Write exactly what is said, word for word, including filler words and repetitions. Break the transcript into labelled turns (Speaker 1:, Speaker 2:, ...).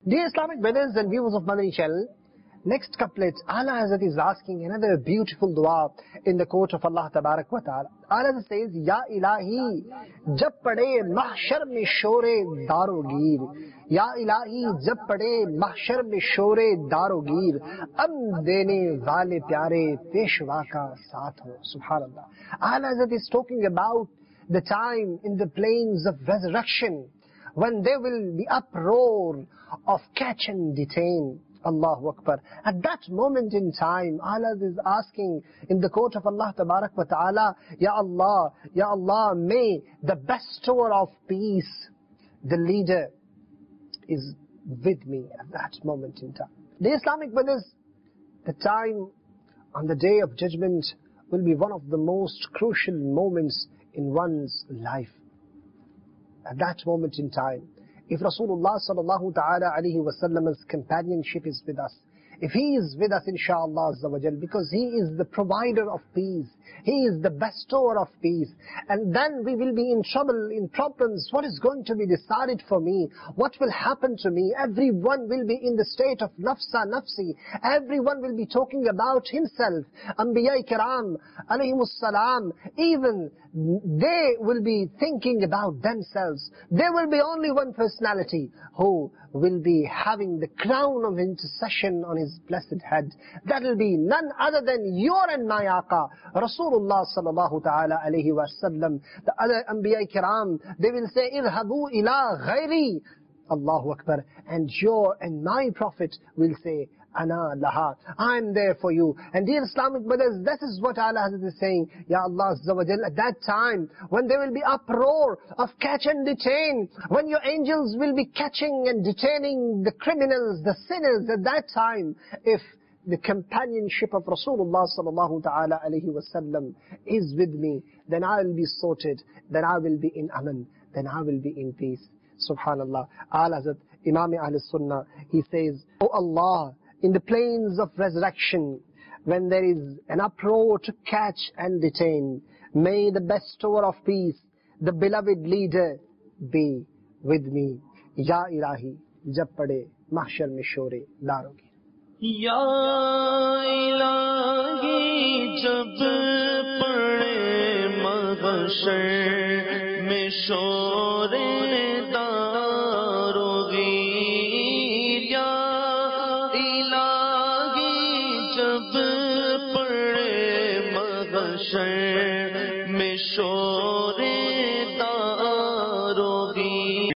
Speaker 1: Dear Islamic brothers and viewers of Madani Channel, next couplet, Ala Hazrat is asking another beautiful dua in the court of Allah Tabarak wa Ta'ala. Ala Hazrat says, Ya Ilahi, jab pade mahshar mein shore darogir. Ya Ilahi, jab pade mahshar mein shore darogir. Am dene wale pyare peshwa ka saath ho. Subhanallah. Ala Hazrat is talking about the time in the plains of resurrection, when there will be uproar of catch and detain. Allahu Akbar. At that moment in time, Allah is asking in the court of Allah Tabarak wa Ta'ala, Ya Allah, Ya Allah, may the bestower of peace, the leader, is with me at that moment in time. The Islamic brothers, the time on the day of judgment will be one of the most crucial moments in one's life. At that moment in time, if Rasulullah sallallahu ta'ala alayhi wa sallam's companionship is with us, if he is with us inshaAllah azza wa jal, because he is the provider of peace, he is the bestower of peace, and then we will be in trouble, in problems. What is going to be decided for me? What will happen to me? Everyone will be in the state of nafsa nafsi. Everyone will be talking about himself. Anbiya kiram alayhimus salam, even they will be thinking about themselves. There will be only one personality who will be having the crown of intercession on his blessed head. That will be none other than your and my Aqa, Rasulullah sallallahu ta'ala alayhi wa sallam. The other Anbiya kiram, they will say, Idhabu ila ghairi. Allahu Akbar. And your and my Prophet will say, Ana laha, I am there for you. And dear Islamic brothers, this is what Allah is saying, Ya Allah Azza wa Jal, at that time, when there will be uproar of catch and detain, when your angels will be catching and detaining the criminals, the sinners, at that time, if the companionship of Rasulullah sallallahu ta'ala alayhi wa sallam is with me, then I will be sorted, then I will be in aman, then I will be in peace. Subhanallah. Al Hazrat Imam Ahl Sunnah, he says, O Allah, in the plains of resurrection, when there is an uproar to catch and detain, may the bestower of peace, the beloved leader, be with me. Ya Ilahi, jab pade mahshar mein shore darogi.
Speaker 2: Ya Ilahi, jab pade mahshar mein shore में शोरे